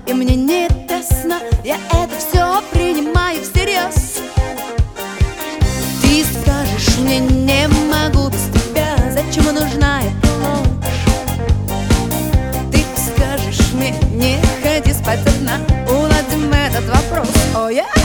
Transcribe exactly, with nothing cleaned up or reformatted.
и мне не до сна. Я это все принимаю всерьез. Ты скажешь мне: не могу без тебя, зачем нужна эта ложь? Ты скажешь мне: не ходи спать одна, уладим этот вопрос. О, я